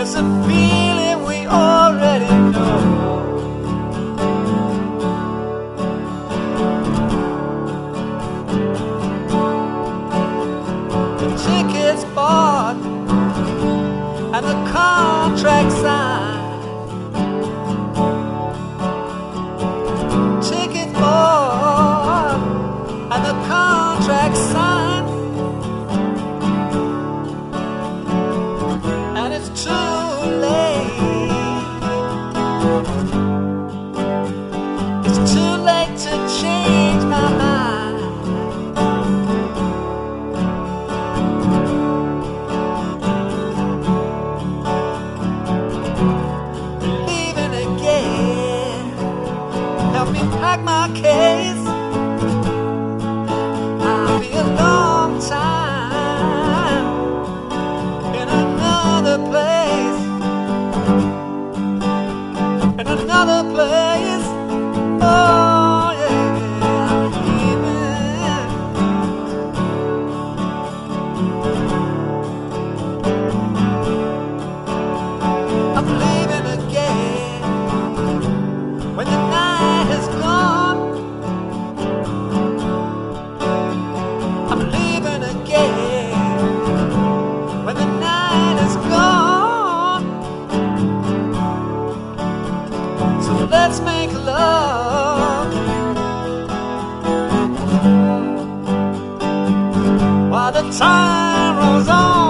just a feeling we already know. The tickets bought and the contract signed. Tickets bought and the contract signed. And it's too late. It's too late to change my mind. Leaving again. Help me pack my case. I'll be a long time in another place. In another place. Oh yeah, I'm leaving. I'm leaving again. When the night is gone, I'm leaving again. When the night is gone, so let's make love while the time rolls on.